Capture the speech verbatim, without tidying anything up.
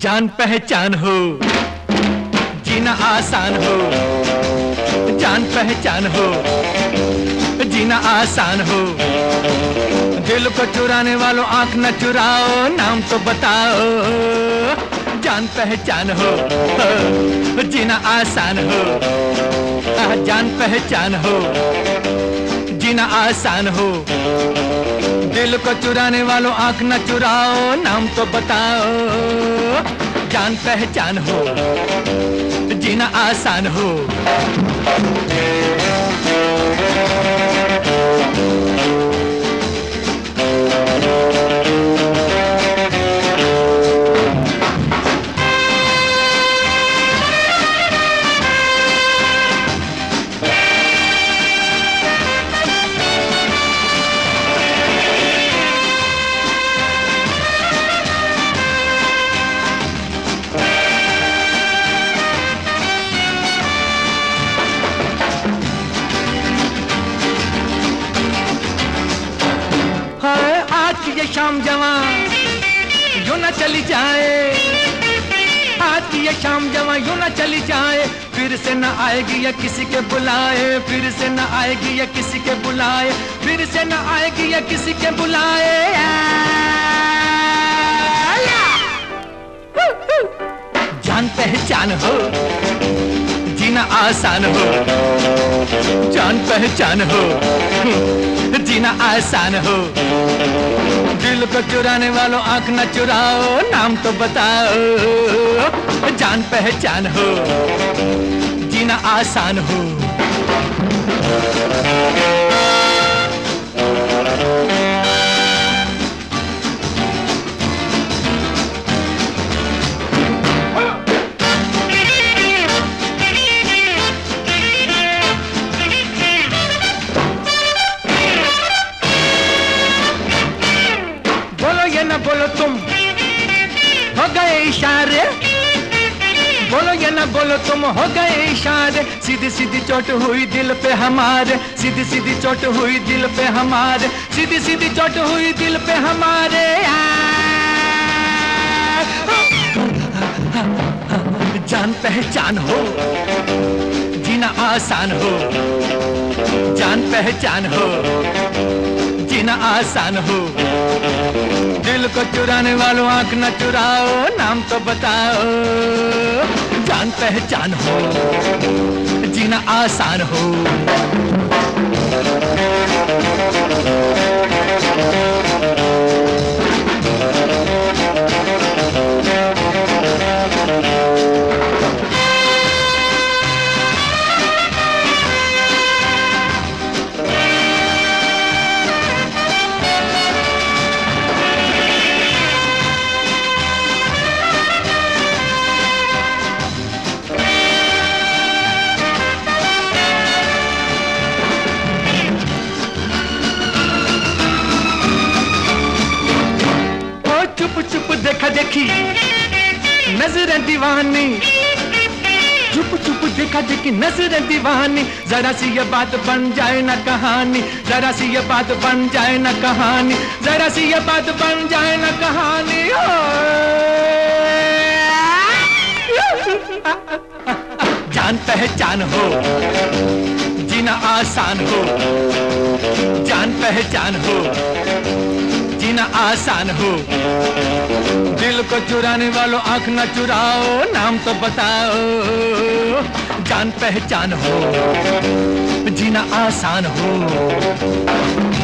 जान पहचान हो, जीना आसान हो। जान पहचान हो, जीना आसान हो। दिल को चुराने वालों आंख न चुराओ, नाम तो बताओ। जान पहचान हो, जीना आसान हो। जान पहचान हो, जीना आसान हो। दिल को चुराने वालों आंख न चुराओ, नाम तो बताओ। जान पहचान हो, जीना आसान हो। ये शाम जवां यूं न चली जाए, आज की ये शाम जवां यूं न चली जाए। फिर से न आएगी या किसी के बुलाए, फिर से न आएगी या किसी के बुलाए, फिर से न आएगी या किसी के बुलाए। जान पहचान हो, जीना आसान हो। जान पहचान हो, जीना आसान हो। दिल को चुराने वालों आंख न चुराओ, नाम तो बताओ। जान पहचान हो, जीना आसान हो। न बोलो तुम हो गए इशारे, बोलो या ना बोलो तुम हो गए इशारे। सीधी सीधी चोट हुई दिल पे हमारे, सीधी सीधी चोट हुई दिल पे हमारे, सीधी सीधी चोट हुई दिल पे हमारे। जान पहचान हो, जीना आसान हो। जान पहचान हो, जीना आसान हो। दिल को चुराने वालों आंख न चुराओ, नाम तो बताओ। जान पहचान हो, जीना आसान हो। चुप चुप देखा देखी नजरें दीवानी, चुप चुप देखा देखी नजरें दीवानी। जरा सी ये बात बन जाए ना कहानी, जरा सी ये बात बन जाए ना कहानी, जरा सी ये बात बन जाए ना कहानी। जान पहचान हो, जीना आसान हो। जान पहचान हो, जीना आसान हो। दिल को चुराने वालों आंख न चुराओ, नाम तो बताओ। जान पहचान हो, जीना आसान हो।